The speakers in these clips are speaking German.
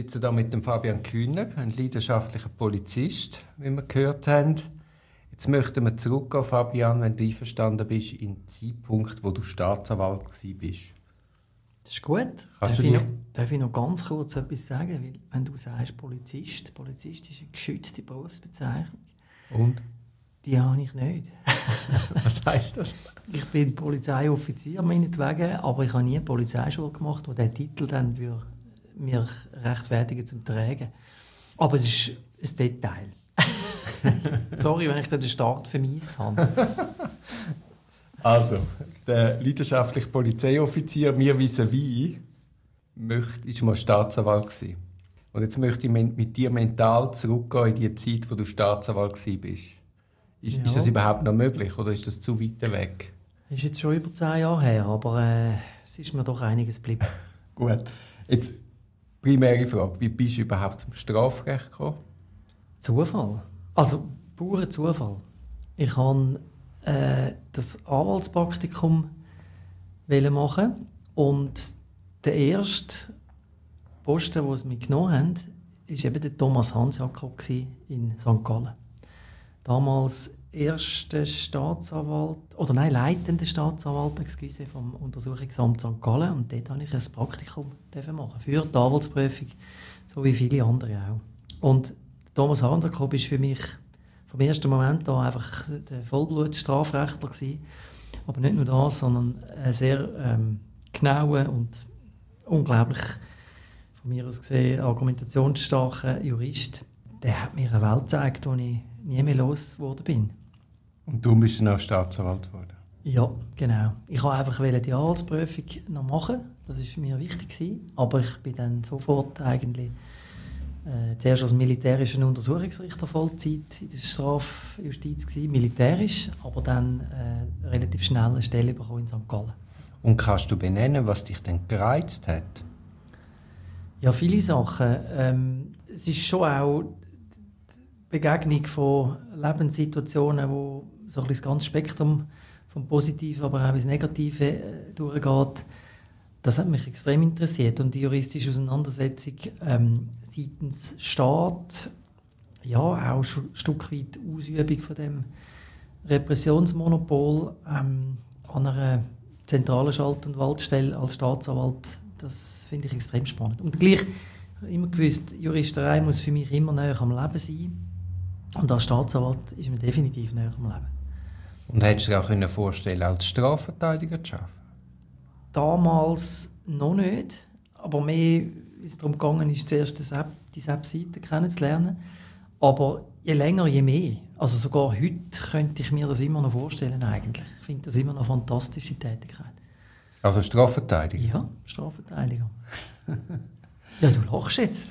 sitze hier mit dem Fabian Kühner, ein leidenschaftlicher Polizist, wie wir gehört haben. Jetzt möchten wir zurückgehen, Fabian, wenn du einverstanden bist, in den Zeitpunkt, wo du Staatsanwalt warst. Das ist gut. Darf ich noch ganz kurz etwas sagen? Weil, wenn du sagst Polizist ist eine geschützte Berufsbezeichnung. Und? Die habe ich nicht. Was heisst das? Ich bin Polizeioffizier, meinetwegen, aber ich habe nie eine Polizeischule gemacht, wo der Titel dann mir rechtfertigen zum Tragen. Aber es ist ein Detail. Sorry, wenn ich den Start vermisst habe. Also, der leidenschaftliche Polizeioffizier, mir vis-à-vis, ist mal Staatsanwalt gewesen. Und jetzt möchte ich mit dir mental zurückgehen in die Zeit, wo du Staatsanwalt warst. Ist das überhaupt noch möglich oder ist das zu weit weg? Das ist jetzt schon über 10 Jahre her, aber es ist mir doch einiges geblieben. Gut. Jetzt, primäre Frage, wie bist du überhaupt zum Strafrecht gekommen? Zufall. Also, purer Zufall. Ich wollte das Anwaltspraktikum machen und der erste Posten, den sie mich genommen haben, war eben der Thomas Hansjakob in St. Gallen. Damals leitender Staatsanwalt vom Untersuchungsamt St. Gallen, und dort durfte ich ein Praktikum machen für die Anwaltsprüfung, so wie viele andere auch. Und Thomas Hansjakob war für mich vom ersten Moment an einfach der Vollblut-Strafrechtler gewesen. Aber nicht nur das, sondern ein sehr genauer und unglaublich, von mir aus gesehen, argumentationsstarker Jurist. Der hat mir eine Welt gezeigt, die ich nie mehr losgeworden bin. Und du bist dann auch Staatsanwalt geworden? Ja, genau. Ich wollte einfach die Anwaltsprüfung noch machen. Das war mir wichtig. Aber ich bin dann sofort eigentlich zuerst als militärischer Untersuchungsrichter Vollzeit in der Strafjustiz gewesen, militärisch, aber dann relativ schnell eine Stelle bekommen in St. Gallen. Und kannst du benennen, was dich denn gereizt hat? Ja, viele Sachen. Es ist schon auch die Begegnung von Lebenssituationen, wo so ein bisschen das ganze Spektrum vom Positiven, aber auch ins Negative durchgeht. Das hat mich extrem interessiert. Und die juristische Auseinandersetzung seitens Staat, ja, auch ein Stück weit Ausübung von dem Repressionsmonopol an einer zentralen Schalt- und Waltstelle als Staatsanwalt, das finde ich extrem spannend. Und gleich, ich habe immer gewusst, Juristerei muss für mich immer näher am Leben sein. Und als Staatsanwalt ist man definitiv näher am Leben. Und hättest du dir auch vorstellen, als Strafverteidiger zu arbeiten? Damals noch nicht, aber mehr, wie es darum gegangen ist, zuerst die SEP-Seite kennenzulernen. Aber je länger, je mehr. Also sogar heute könnte ich mir das immer noch vorstellen eigentlich. Ich finde das immer noch eine fantastische Tätigkeit. Also Strafverteidiger? Ja, Strafverteidiger. Ja, du lachst jetzt.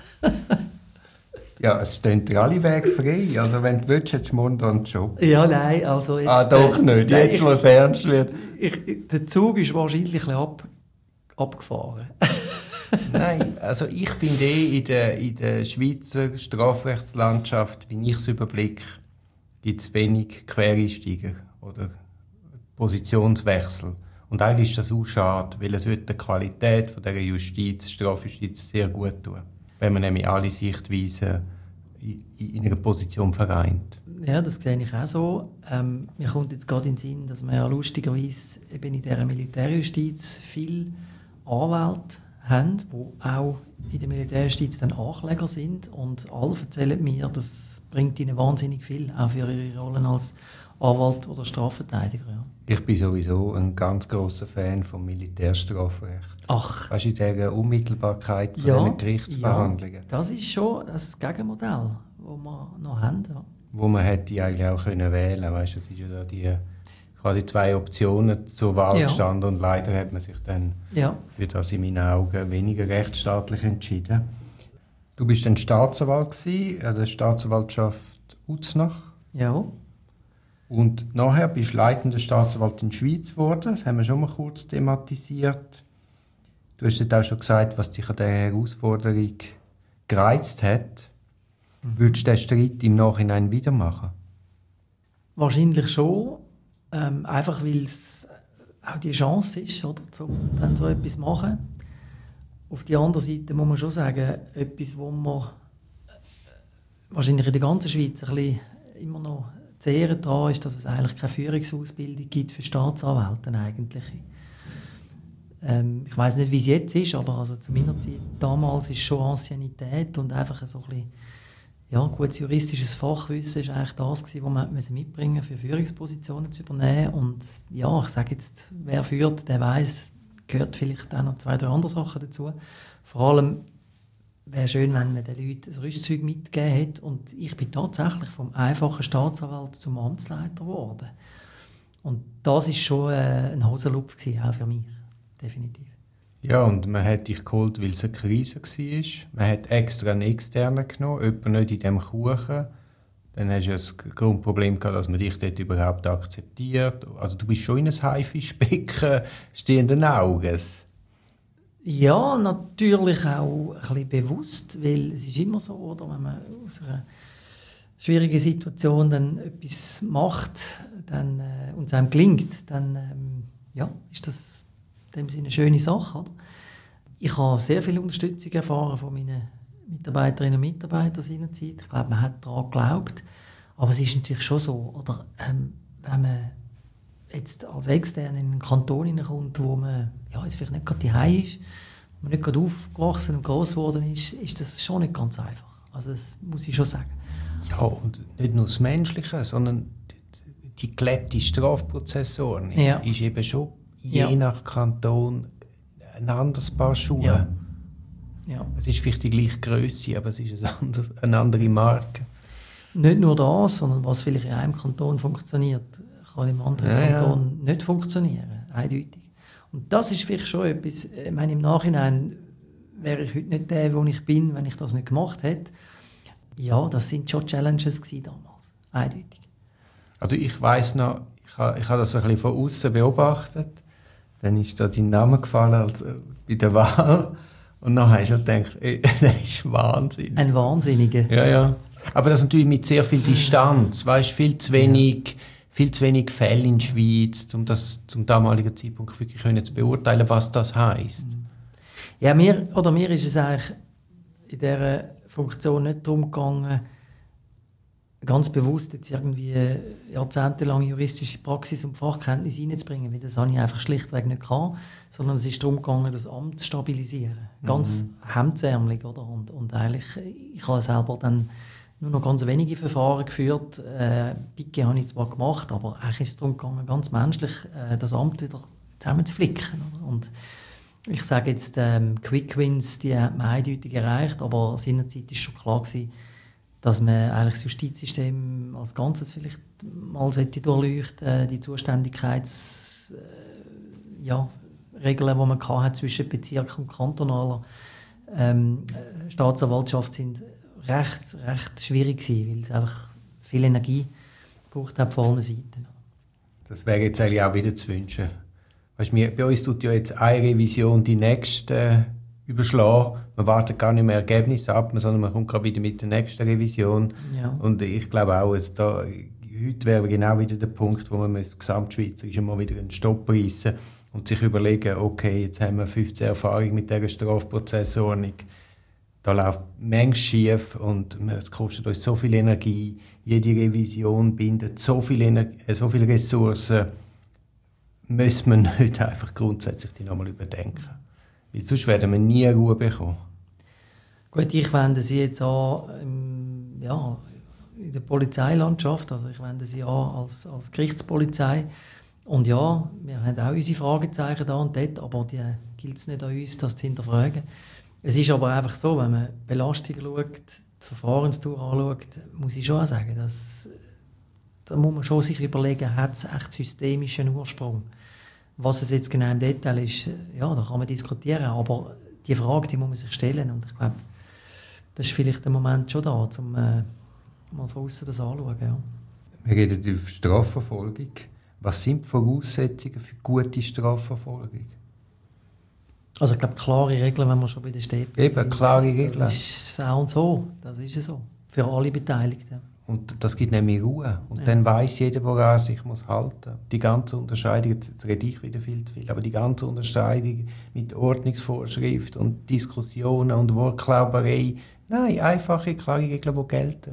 Ja, es stehen dir alle Wege frei. Also wenn du willst, hättest du morgen einen Job. Ja, nein, also jetzt... doch nicht, jetzt, wo es ernst wird. Der Zug ist wahrscheinlich abgefahren. Nein, also ich finde in der Schweizer Strafrechtslandschaft, wie ich es überblicke, gibt es wenig Quereinsteiger oder Positionswechsel. Und eigentlich ist das auch schade, weil es wird der Qualität von dieser Justiz, Strafjustiz sehr gut tun, wenn man nämlich alle Sichtweisen in einer Position vereint. Ja, das sehe ich auch so. Mir kommt jetzt gerade in den Sinn, dass wir ja lustigerweise eben in dieser Militärjustiz viele Anwälte haben, die auch in der Militärjustiz dann Ankläger sind. Und alle erzählen mir, das bringt ihnen wahnsinnig viel, auch für ihre Rollen als Anwalt oder Strafverteidiger. Ja. Ich bin sowieso ein ganz grosser Fan vom Militärstrafrecht. Ach. Weißt du, in dieser Unmittelbarkeit von diesen Gerichtsverhandlungen. Ja, das ist schon das Gegenmodell, das wir noch haben. Ja. Wo man hätte eigentlich auch wählen können. Weißt du, es ist ja da die quasi 2 Optionen zur Wahl gestanden und leider hat man sich dann für das in meinen Augen weniger rechtsstaatlich entschieden. Du bist dann Staatsanwalt gewesen, an der Staatsanwaltschaft Uznach. Ja. Und nachher bist du leitender Staatsanwalt in der Schweiz geworden. Das haben wir schon mal kurz thematisiert. Du hast jetzt auch schon gesagt, was dich an dieser Herausforderung gereizt hat. Würdest du den Streit im Nachhinein wieder machen? Wahrscheinlich schon. Einfach weil es auch die Chance ist, oder, um dann so etwas zu machen. Auf der anderen Seite muss man schon sagen, etwas, wo man wahrscheinlich in der ganzen Schweiz ein bisschen immer noch zu Ehren dran ist, dass es eigentlich keine Führungsausbildung gibt für Staatsanwälte eigentlich. Ich weiss nicht, wie es jetzt ist, aber also zu meiner Zeit damals ist schon Anciennität und einfach so ein bisschen, ja, gutes juristisches Fachwissen ist eigentlich das gewesen, was man mitbringen musste, für Führungspositionen zu übernehmen. Und ja, ich sage jetzt, wer führt, der weiss, gehört vielleicht auch noch 2, 3 andere Sachen dazu. Vor allem wäre schön, wenn man den Leuten ein Rüstzeug mitgegeben hätte. Und ich bin tatsächlich vom einfachen Staatsanwalt zum Amtsleiter geworden. Und das war schon ein Hosenlupf gewesen, auch für mich. Definitiv. Ja, und man hat dich geholt, weil es eine Krise war. Man hat extra einen Externen genommen, jemanden nicht in diesem Kuchen. Dann hast du ja das Grundproblem gehabt, dass man dich dort überhaupt akzeptiert. Also du bist schon in ein Haifischbecken stehenden Auges. Ja, natürlich auch ein bisschen bewusst, weil es ist immer so, oder, wenn man aus einer schwierigen Situation dann etwas macht dann, und es einem gelingt, dann ja, ist das in dem Sinne eine schöne Sache. Oder? Ich habe sehr viel Unterstützung erfahren von meinen Mitarbeiterinnen und Mitarbeitern seinerzeit. Ich glaube, man hat daran geglaubt. Aber es ist natürlich schon so, oder, wenn man jetzt als Externe in einen Kanton hineinkommt, wo man ja, jetzt vielleicht nicht gerade daheim ist, wo man nicht gerade aufgewachsen und gross geworden ist, ist das schon nicht ganz einfach. Also das muss ich schon sagen. Ja, und nicht nur das Menschliche, sondern die gelebte Strafprozessordnung ist eben schon je nach Kanton ein anderes Paar Schuhe. Ja. Ja. Es ist vielleicht die gleiche Grösse, aber es ist eine andere Marke. Nicht nur das, sondern was vielleicht in einem Kanton funktioniert, kann im anderen Kanton nicht funktionieren, eindeutig. Und das ist vielleicht schon etwas, ich meine, im Nachhinein wäre ich heute nicht der, wo ich bin, wenn ich das nicht gemacht hätte. Ja, das sind schon Challenges gewesen damals, eindeutig. Also ich weiss noch, ich habe das ein bisschen von außen beobachtet. Dann ist da dein Name gefallen bei der Wahl. Und dann hast du gedacht, das ist Wahnsinn. Ein Wahnsinniger. Ja, ja. Aber das natürlich mit sehr viel Distanz. Weißt, viel zu wenig Fälle in der Schweiz, um das zum damaligen Zeitpunkt wirklich zu beurteilen, was das heisst. Ja, mir ist es eigentlich in dieser Funktion nicht darum gegangen, ganz bewusst jetzt irgendwie jahrzehntelange juristische Praxis und Fachkenntnis reinzubringen, weil das habe ich einfach schlichtweg nicht gehabt, sondern es ist darum gegangen, das Amt zu stabilisieren. Ganz hemdsärmelig, oder? Und eigentlich, ich habe selber dann nur noch ganz wenige Verfahren geführt. Picke habe ich zwar gemacht, aber eigentlich ist es darum gegangen, ganz menschlich das Amt wieder zusammenzuflicken. Oder? Und ich sage jetzt, Quick Wins, die hat man eindeutig erreicht, aber seinerzeit war schon klar gewesen, dass man eigentlich das Justizsystem als Ganzes vielleicht mal durchleuchten, die Zuständigkeitsregeln, die man hatte zwischen Bezirk und kantonaler Staatsanwaltschaft sind recht schwierig gewesen, weil es einfach viel Energie gebraucht hat von allen Seiten. Das wäre jetzt eigentlich auch wieder zu wünschen. Weißt, bei uns tut ja jetzt eine Revision die nächste überschlagen. Man wartet gar nicht mehr Ergebnisse ab, sondern man kommt gerade wieder mit der nächsten Revision. Ja. Und ich glaube auch, heute wäre genau wieder der Punkt, wo man gesamtschweizerisch mal wieder einen Stopp reissen und sich überlegen, okay, jetzt haben wir 15 Erfahrungen mit dieser Strafprozessordnung. Da läuft manches schief und es kostet uns so viel Energie. Jede Revision bindet so viele Ressourcen. Müssen wir nicht einfach grundsätzlich die nochmal überdenken. Weil sonst werden wir nie Ruhe bekommen. Gut, ich wende sie jetzt an in der Polizeilandschaft. Also ich wende sie an als Gerichtspolizei. Und ja, wir haben auch unsere Fragezeichen da und dort, aber die gilt es nicht an uns, das zu hinterfragen. Es ist aber einfach so, wenn man Belastung schaut, die Verfahrenstour anschaut, muss ich schon sagen, da muss man schon sich überlegen, hat es echt systemischen Ursprung? Was es jetzt genau im Detail ist, ja, da kann man diskutieren, aber die Frage, die muss man sich stellen und ich glaube, das ist vielleicht der Moment schon da, um mal von außen das anzuschauen. Ja. Wir reden über Strafverfolgung. Was sind die Voraussetzungen für gute Strafverfolgung? Also ich glaube, klare Regeln, wenn wir schon bei der Städten sind. Eben, klare Regeln. Das ist so und so, das ist so, für alle Beteiligten. Und das gibt nämlich Ruhe. Und dann weiss jeder, woran er sich muss halten muss. Die ganze Unterscheidung, jetzt rede ich wieder viel zu viel, aber die ganze Unterscheidung mit Ordnungsvorschrift und Diskussionen und Wortklauberei, nein, einfache, klare Regeln, die gelten.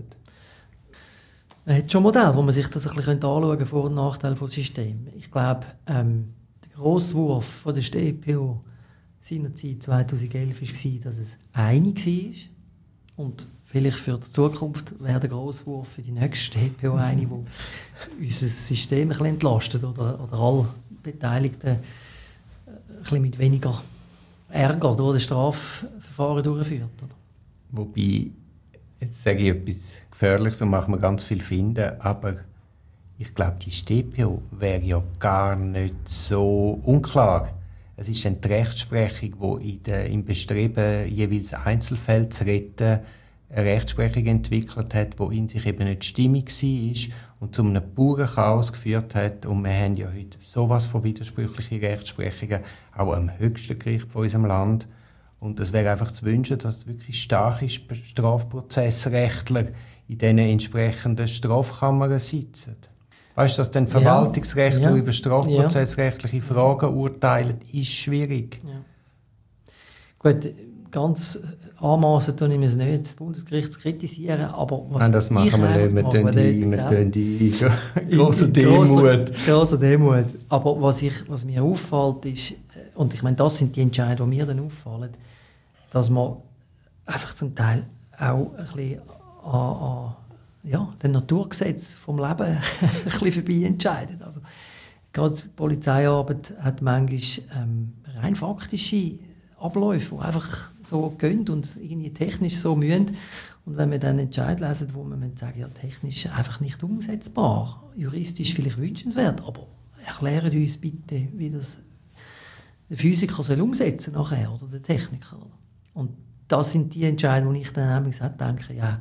Man hat schon Modelle, wo man sich das ein bisschen anschauen könnte, Vor- und Nachteile des Systems. Ich glaube, der Grosswurf von der StPO seinerzeit 2011 war, dass es einig war. Und vielleicht für die Zukunft wäre der Grosswurf für die nächste StPO eine, die unser System ein bisschen entlastet oder alle Beteiligten ein bisschen mit weniger Ärger durch das Strafverfahren durchführt. Oder? Wobei, jetzt sage ich etwas Gefährliches und mache mir ganz viel finden, aber ich glaube, die StPO wäre ja gar nicht so unklar. Es ist eine Rechtsprechung, die im Bestreben, jeweils Einzelfälle zu retten, eine Rechtsprechung entwickelt hat, die in sich eben nicht stimmig war und zu einem puren Chaos geführt hat. Und wir haben ja heute sowas von widersprüchlichen Rechtsprechungen, auch am höchsten Gericht von unserem Land. Und es wäre einfach zu wünschen, dass wirklich starke Strafprozessrechtler in diesen entsprechenden Strafkammern sitzen. Weißt du, dass dann Verwaltungsrechtler über strafprozessrechtliche Fragen urteilen, ist schwierig. Ja. Gut, ganz anmassen tue ich mir es nicht, das Bundesgericht zu kritisieren, aber was nein, das machen wir nicht. Wir tun die grosse Demut. Grosse Demut. Aber was mir auffällt, ist, und ich meine, das sind die Entscheidungen, die mir dann auffallen, dass man einfach zum Teil auch ein bisschen an den Naturgesetzen vom Leben ein bisschen vorbei entscheidet. Also, gerade die Polizeiarbeit hat manchmal rein faktische Abläufe, die einfach so gehen und irgendwie technisch so mühen. Und wenn wir dann Entscheid lesen, wo man sagen, ja, technisch einfach nicht umsetzbar, juristisch vielleicht wünschenswert, aber erklären uns bitte, wie das der Physiker soll umsetzen nachher, oder der Techniker. Und das sind die Entscheidungen, wo ich dann nämlich denke, ja,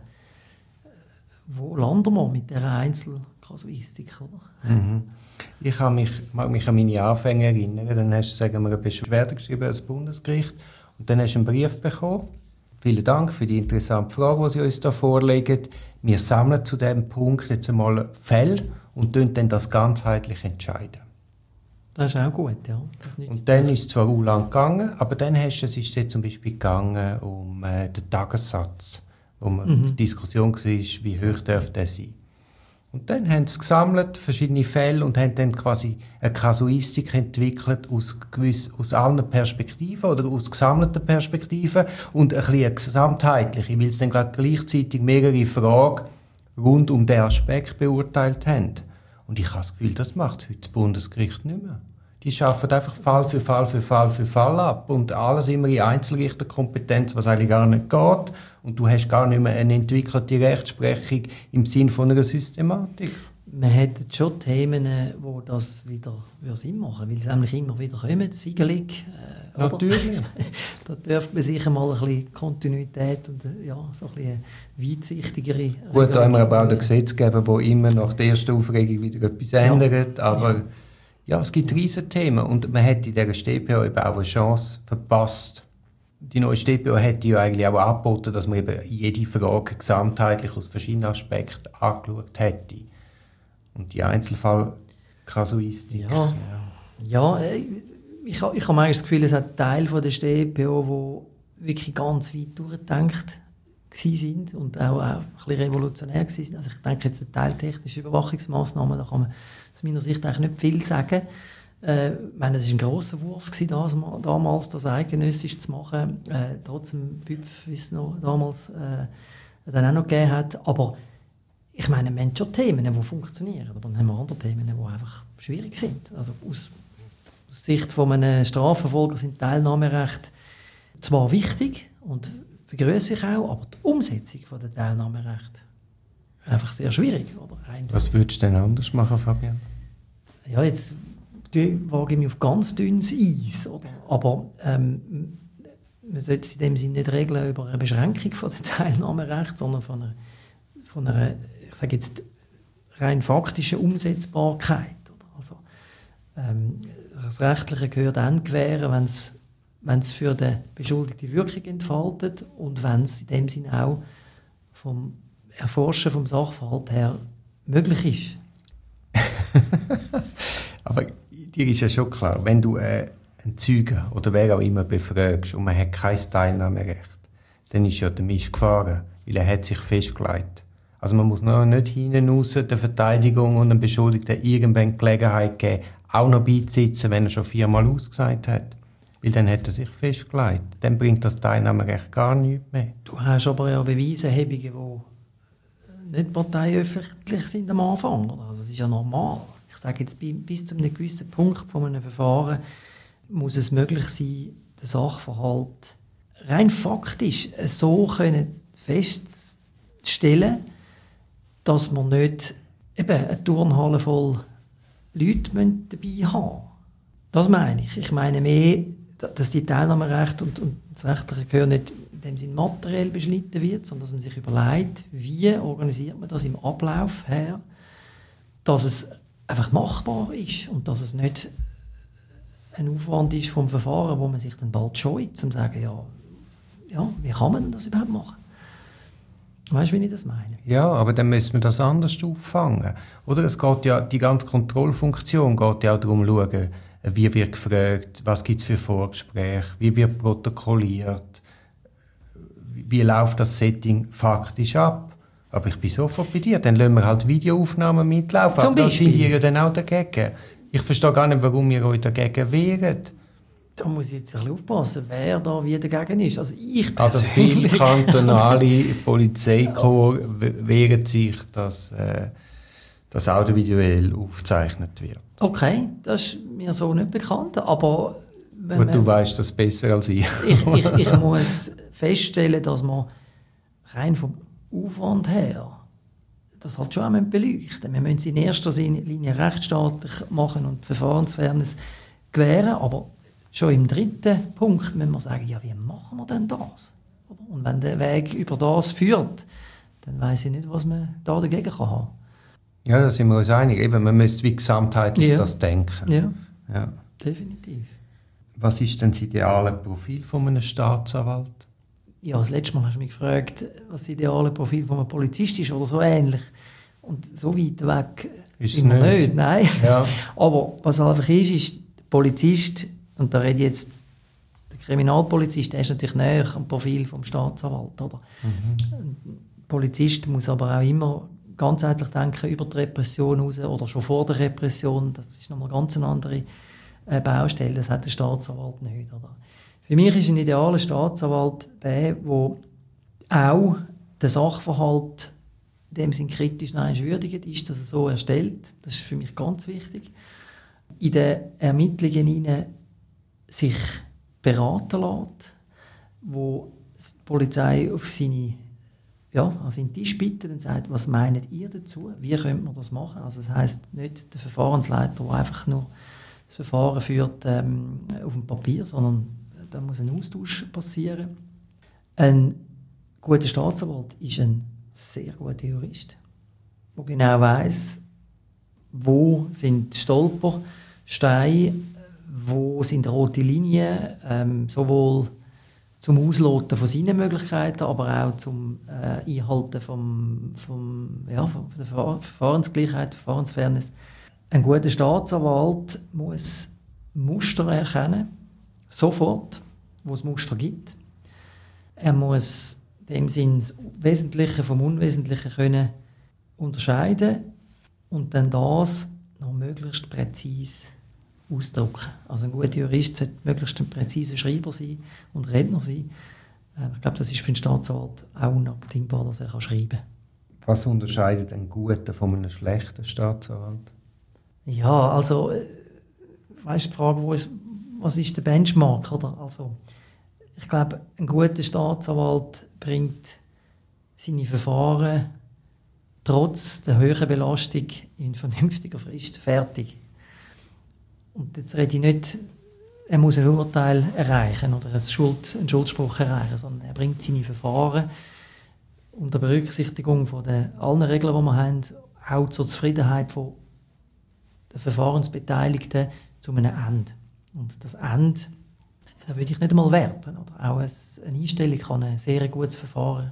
wo landen wir mit dieser Einzelkasuistik, oder? Mhm. Ich mag mich an meine Anfänge erinnern. Dann hast du, sagen wir, eine Beschwerde geschrieben ans Bundesgericht und dann hast du einen Brief bekommen. Vielen Dank für die interessante Frage, die Sie uns hier vorlegen. Wir sammeln zu diesem Punkt jetzt einmal Fälle und dann das ganzheitlich entscheiden. Das ist auch gut, ja. Und dann ist es zwar auch lang gegangen, aber dann es ist jetzt zum Beispiel gegangen um den Tagessatz, wo die Diskussion war, wie hoch darf der sein. Und dann haben sie gesammelt, verschiedene Fälle, und haben dann quasi eine Kasuistik entwickelt aus allen Perspektiven oder aus gesammelten Perspektiven und ein bisschen eine gesamtheitliche, weil sie dann gleichzeitig mehrere Fragen rund um den Aspekt beurteilt haben. Und ich habe das Gefühl, das macht heute das Bundesgericht nicht mehr. Die arbeiten einfach Fall für Fall für Fall für Fall ab und alles immer in Einzelrichterkompetenz, was eigentlich gar nicht geht. Und du hast gar nicht mehr eine entwickelte Rechtsprechung im Sinne von einer Systematik. Man hätte schon Themen, wo das wieder Sinn machen, weil sie nämlich immer wieder kommen, siegelig. Natürlich. Da dürfte man sicher mal ein bisschen Kontinuität und so ein bisschen weitsichtigere... Gut, da haben wir aber auch den Gesetzgeber, der immer nach der ersten Aufregung wieder etwas ändert, aber... Ja, es gibt riesige Themen und man hat in dieser StPO eben auch eine Chance verpasst. Die neue StPO hätte ja eigentlich auch angeboten, dass man eben jede Frage gesamtheitlich aus verschiedenen Aspekten angeschaut hätte. Und die Einzelfall-Kasuistik. Ja, ich habe manchmal das Gefühl, es hat Teile von der StPO, die wirklich ganz weit durchgedacht sind und auch ein bisschen revolutionär waren. Also ich denke jetzt an teiltechnische Überwachungsmaßnahmen, da kann man aus meiner Sicht eigentlich nicht viel sagen. Ich meine, es war ein grosser Wurf damals, das eidgenössisch zu machen, trotzdem BÜPF, wie es noch damals dann auch noch gegeben hat. Aber ich meine, wir haben schon Themen, die funktionieren, aber dann haben wir andere Themen, die einfach schwierig sind. Also aus Sicht von einem Strafverfolger sind Teilnahmerechte zwar wichtig und begrüße ich auch, aber die Umsetzung der Teilnahmerechte einfach sehr schwierig. Oder? Was würdest du denn anders machen, Fabian? Ja, jetzt wage ich mich auf ganz dünnes Eis. Oder? Aber man sollte es in dem Sinne nicht regeln über eine Beschränkung von der Teilnahmerechte, sondern von einer, ich sage jetzt, rein faktischen Umsetzbarkeit. Oder? Also, das Rechtliche gehört dann gewähren, wenn es für den Beschuldigten Wirkung entfaltet und wenn es in dem Sinne auch vom Erforschen vom Sachverhalt her möglich ist. Aber dir ist ja schon klar, wenn du einen Zeugen oder wer auch immer befragst und man hat kein Teilnahmerecht, dann ist ja der Mist gefahren, weil er hat sich festgelegt. Also man muss noch nicht hinten raus der Verteidigung und dem Beschuldigten irgendwann die Gelegenheit geben, auch noch beizusitzen, wenn er schon 4-mal ausgesagt hat. Weil dann hat er sich festgelegt. Dann bringt das Teilnahmerecht gar nichts mehr. Du hast aber ja Beweiserhebungen, die nicht parteiöffentlich sind am Anfang. Oder? Also das ist ja normal. Ich sage jetzt, bis zu einem gewissen Punkt von einem Verfahren muss es möglich sein, den Sachverhalt rein faktisch so feststellen, dass man nicht eben eine Turnhalle voll Leute dabei haben. Das meine ich. Ich meine mehr, dass die Teilnahmerechte und das rechtliche Gehör nicht in dem Sinn materiell beschnitten wird, sondern dass man sich überlegt, wie organisiert man das im Ablauf her, dass es einfach machbar ist und dass es nicht ein Aufwand ist vom Verfahren, wo man sich dann bald scheut, um zu sagen, ja, wie kann man das überhaupt machen? Weißt du, wie ich das meine? Ja, aber dann müssen wir das anders auffangen. Oder? Es geht ja, die ganze Kontrollfunktion geht ja auch darum, zu schauen, wie wird gefragt, was gibt es für Vorgespräche, wie wird protokolliert, wie läuft das Setting faktisch ab. Aber ich bin sofort bei dir, dann lassen wir halt Videoaufnahmen mitlaufen. Zum Aber da Beispiel. sind ihr ja dann auch dagegen. Ich verstehe gar nicht, warum ihr euch dagegen wehrt. Da muss ich jetzt ein bisschen aufpassen, wer da wie dagegen ist. Also ich Also viele kantonale Polizeikorps wehren sich, dass das audiovisuell aufgezeichnet wird. Okay, das ist mir so nicht bekannt, aber Und du weißt das besser als ich. ich muss feststellen, dass man rein vom Aufwand her das halt schon auch beleuchten. Wir müssen es in erster Linie rechtsstaatlich machen und die Verfahrensfairness gewähren, aber schon im dritten Punkt müssen wir sagen, ja, wie machen wir denn das? Und wenn der Weg über das führt, dann weiss ich nicht, was man da dagegen kann haben. Ja, da sind wir uns einig. Eben, man müsste wie gesamtheitlich das denken. Ja, definitiv. Was ist denn das ideale Profil von einem Staatsanwalt? Ja, das letzte Mal hast du mich gefragt, was das ideale Profil von einem Polizist ist oder so ähnlich. Und so weit weg Ist sind wir es nicht, nein. Ja. Aber was einfach ist, der Polizist, und da rede ich jetzt, der Kriminalpolizist, der ist natürlich näher am Profil vom Staatsanwalt. Oder? Ein Polizist muss aber auch immer ganzheitlich denken über die Repression raus oder schon vor der Repression. Das ist nochmal ganz eine andere Baustelle. Das hat der Staatsanwalt nicht. Oder? Für mich ist ein idealer Staatsanwalt der auch den Sachverhalt in dem Sinn kritisch würdigt ist, dass er so erstellt. Das ist für mich ganz wichtig. In den Ermittlungen hinein sich beraten lässt, wo die Polizei auf seinen Tisch bittet und sagt, was meint ihr dazu? Wie könnte man das machen? Also das heisst nicht der Verfahrensleiter, der einfach nur das Verfahren führt auf dem Papier, sondern da muss ein Austausch passieren. Ein guter Staatsanwalt ist ein sehr guter Jurist, der genau weiss, wo sind die Stolpersteine, wo sind rote Linien, sowohl zum Ausloten von seinen Möglichkeiten, aber auch zum Einhalten von der Verfahrensgleichheit, Verfahrensfairness. Ein guter Staatsanwalt muss Muster erkennen, sofort, wo es Muster gibt. Er muss in dem Sinn das Wesentliche vom Unwesentlichen können unterscheiden und dann das noch möglichst präzise ausdrücken. Also ein guter Jurist sollte möglichst ein präziser Schreiber sein und Redner sein. Ich glaube, das ist für einen Staatsanwalt auch unabdingbar, dass er schreiben kann. Was unterscheidet einen guten von einem schlechten Staatsanwalt? Ja, also weißt du, die Frage, was ist der Benchmark? Oder? Also, ich glaube, ein guter Staatsanwalt bringt seine Verfahren trotz der hohen Belastung in vernünftiger Frist fertig. Und jetzt rede ich nicht, er muss ein Urteil erreichen oder einen Schuldspruch erreichen, sondern er bringt seine Verfahren unter Berücksichtigung von allen Regeln, die wir haben, auch zur Zufriedenheit der Verfahrensbeteiligten zu einem Ende. Und das Ende, da würde ich nicht einmal werten. Oder? Auch eine Einstellung kann ein sehr gutes Verfahren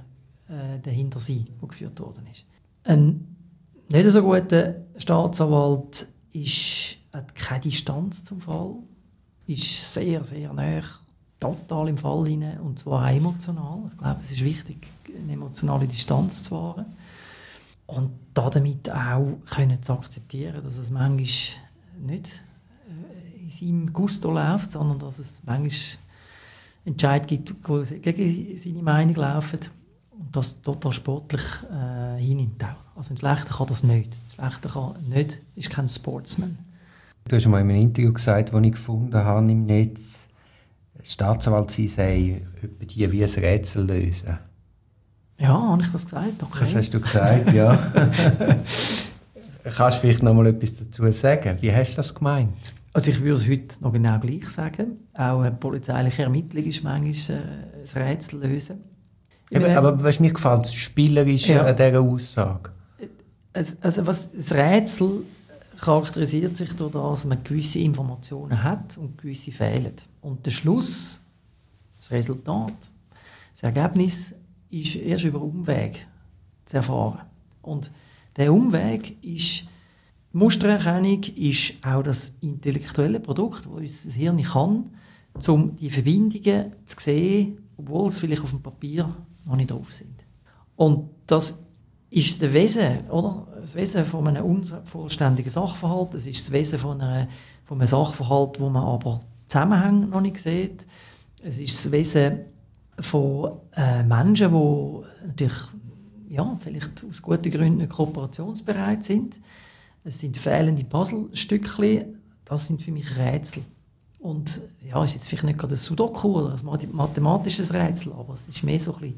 dahinter sein, der geführt worden ist. Ein nicht so guter Staatsanwalt hat keine Distanz zum Fall, ist sehr, sehr nah, total im Fall hinein, und zwar emotional. Ich glaube, es ist wichtig, eine emotionale Distanz zu wahren. Und damit auch können zu akzeptieren, dass es manchmal nicht in seinem Gusto läuft, sondern dass es manchmal Entscheidungen gibt, die gegen seine Meinung laufen. Und das total sportlich hinnimmt auch. Also ein Schlechter kann das nicht. Ein Schlechter kann nicht, ist kein Sportsman. Du hast mal in einem Interview gesagt, das ich gefunden habe im Netz, Staatsanwalt sein sei etwa die wie ein Rätsel lösen. Ja, habe ich das gesagt? Okay. Das hast du gesagt, ja. Kannst du vielleicht noch mal etwas dazu sagen? Wie hast du das gemeint? Also ich würde es heute noch genau gleich sagen. Auch eine polizeiliche Ermittlung ist manchmal ein Rätsel lösen. Aber was mir gefällt, das Spielerische an dieser Aussage. Also das Rätsel charakterisiert sich dadurch, dass man gewisse Informationen hat und gewisse fehlen. Und der Schluss, das Resultat, das Ergebnis ist erst über Umweg zu erfahren. Und der Umweg ist die Mustererkennung, ist auch das intellektuelle Produkt, das unser Hirn kann, um die Verbindungen zu sehen, obwohl es vielleicht auf dem Papier noch nicht drauf sind. Und das ist das Wesen, oder? Das Wesen von einem unvollständigen Sachverhalt. Es ist das Wesen von einem Sachverhalt, wo man aber Zusammenhänge noch nicht sieht. Es ist das Wesen von Menschen, die natürlich vielleicht aus guten Gründen nicht kooperationsbereit sind. Es sind fehlende Puzzlestückchen. Das sind für mich Rätsel. Und ja, ist jetzt vielleicht nicht gerade ein Sudoku oder ein mathematisches Rätsel, aber es ist mehr so ein bisschen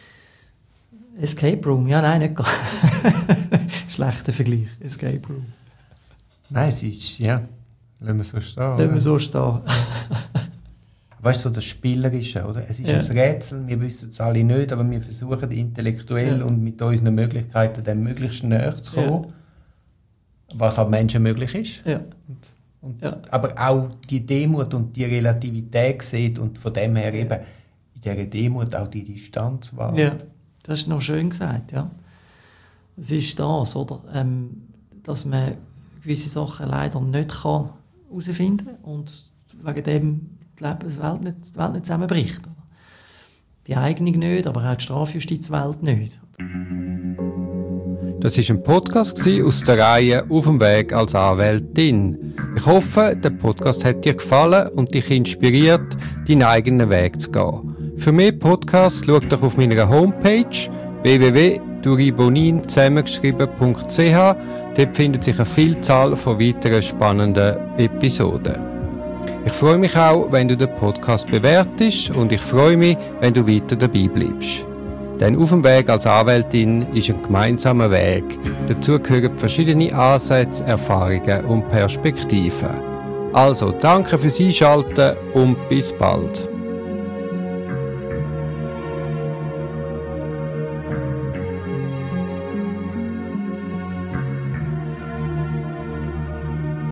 Escape Room. Ja, nein, nicht gar. Schlechter Vergleich. Escape Room. Nein, es ist, ja, lassen wir so stehen. Lassen wir so stehen. Weißt du, so das Spielerische, oder? Es ist ein Rätsel, wir wissen es alle nicht, aber wir versuchen intellektuell und mit unseren Möglichkeiten dem möglichst näher zu kommen, was halt Menschen möglich ist. Ja. Aber auch die Demut und die Relativität sieht und von dem her eben in dieser Demut auch die Distanz war. Ja, das ist noch schön gesagt, ja. Es ist das, oder? Dass man gewisse Sachen leider nicht herausfinden kann und wegen dem die Welt nicht zusammenbricht. Die Eignung nicht, aber auch die Strafjustizwelt nicht. Das war ein Podcast aus der Reihe «Auf dem Weg als Anwältin». Ich hoffe, der Podcast hat dir gefallen und dich inspiriert, deinen eigenen Weg zu gehen. Für mehr Podcasts schau doch auf meiner Homepage www.duribonin zusammengeschrieben.ch. Dort findet sich eine Vielzahl von weiteren spannenden Episoden. Ich freue mich auch, wenn du den Podcast bewertest und ich freue mich, wenn du weiter dabei bleibst. Denn «Auf dem Weg als Anwältin» ist ein gemeinsamer Weg. Dazu gehören verschiedene Ansätze, Erfahrungen und Perspektiven. Also, danke fürs Einschalten und bis bald.